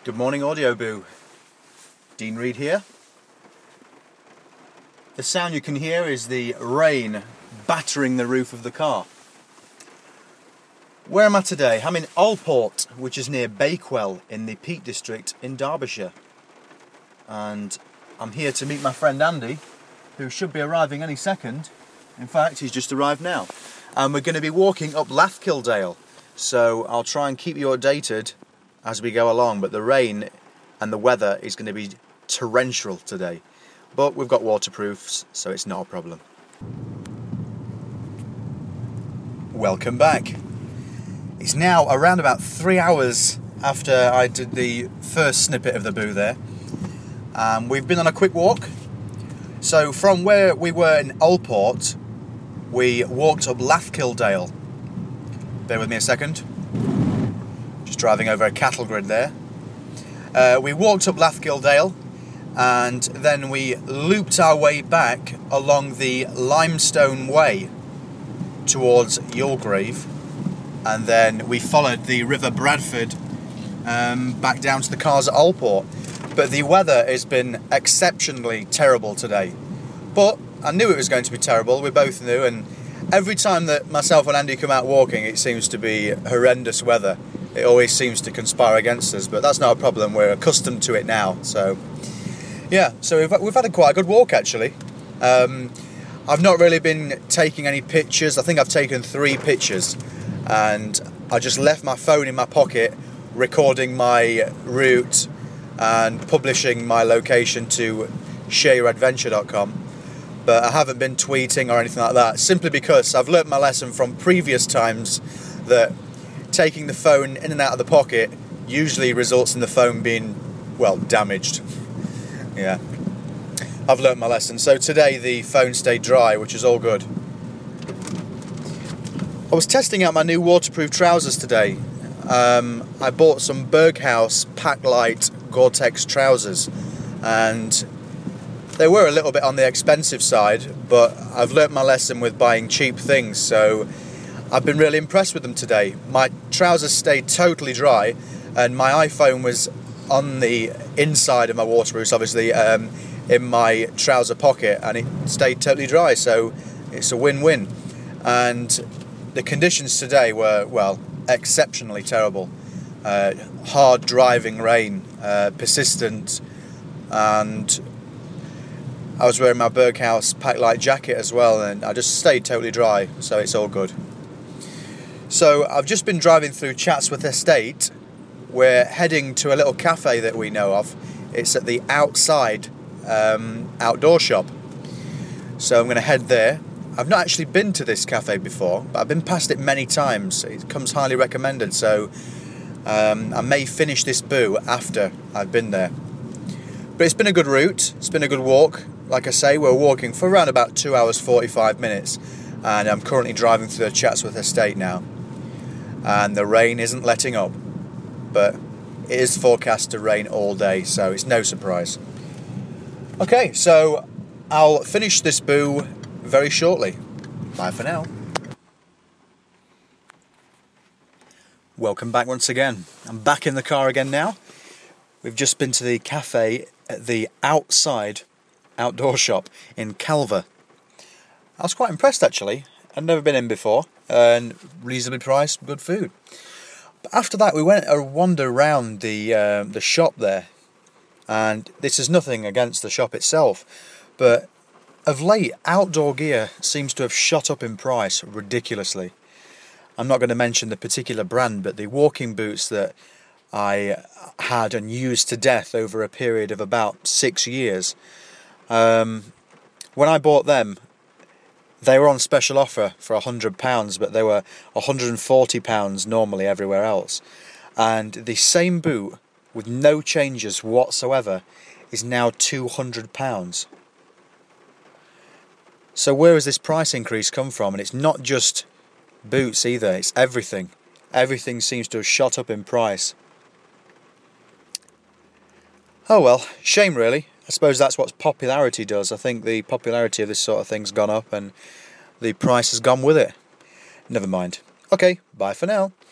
Good morning, Audioboo. Dean Reed here. The sound you can hear is the rain battering the roof of the car. Where am I today? I'm in Alport, which is near Bakewell in the Peak District in Derbyshire. And I'm here to meet my friend Andy, who should be arriving any second. In fact, he's just arrived now. And we're going to be walking up Lathkildale. So I'll try and keep you updated as we go along, but the rain and the weather is going to be torrential today. But we've got waterproofs, so it's not a problem. Welcome back. It's now around about 3 hours after I did the first snippet of the boo there. We've been on a quick walk. So from where we were in Alport, we walked up Lathkildale. Bear with me a second. Just driving over a cattle grid there. We walked up Lathkildale and then we looped our way back along the Limestone Way towards Yulgrave, and then we followed the River Bradford back down to the cars at Alport. But the weather has been exceptionally terrible today. But I knew it was going to be terrible, we both knew, and every time that myself and Andy come out walking it seems to be horrendous weather. It always seems to conspire against us, but that's not a problem, we're accustomed to it now. So yeah, so we've had quite a good walk actually. I've not really been taking any pictures. I think I've taken 3 pictures, and I just left my phone in my pocket recording my route and publishing my location to shareadventure.com. But I haven't been tweeting or anything like that, simply because I've learnt my lesson from previous times that taking the phone in and out of the pocket usually results in the phone being, well, damaged. Yeah, I've learnt my lesson. So today the phone stayed dry, which is all good. I was testing out my new waterproof trousers today. I bought some Berghaus Pack Light Gore-Tex trousers, and they were a little bit on the expensive side, but I've learnt my lesson with buying cheap things, so I've been really impressed with them today. My trousers stayed totally dry, and my iPhone was on the inside of my waterproofs, obviously, in my trouser pocket, and it stayed totally dry, so it's a win-win. And the conditions today were, well, exceptionally terrible. Hard driving rain, persistent, and I was wearing my Berghaus Pack Light jacket as well, and I just stayed totally dry, so it's all good. So I've just been driving through Chatsworth Estate. We're heading to a little cafe that we know of. It's at the outside outdoor shop. So I'm going to head there. I've not actually been to this cafe before, but I've been past it many times. It comes highly recommended, so I may finish this boo after I've been there. But it's been a good route, it's been a good walk. Like I say, we're walking for around about 2 hours 45 minutes, and I'm currently driving through the Chatsworth Estate now. And the rain isn't letting up, but it is forecast to rain all day, so it's no surprise. Okay, so I'll finish this boo very shortly. Bye for now. Welcome back once again. I'm back in the car again now. We've just been to the cafe at the outside outdoor shop in Calver. I was quite impressed actually. I'd never been in before, and reasonably priced, good food. But after that we went a wander around the shop there, and this is nothing against the shop itself, but of late outdoor gear seems to have shot up in price ridiculously. I'm not going to mention the particular brand, but the walking boots that I had and used to death over a period of about 6 years, when I bought them, they were on special offer for £100, but they were £140 normally everywhere else. And the same boot, with no changes whatsoever, is now £200. So where has this price increase come from? And it's not just boots either, it's everything. Everything seems to have shot up in price. Oh well, shame really. I suppose that's what popularity does. I think the popularity of this sort of thing's gone up and the price has gone with it. Never mind. Okay, bye for now.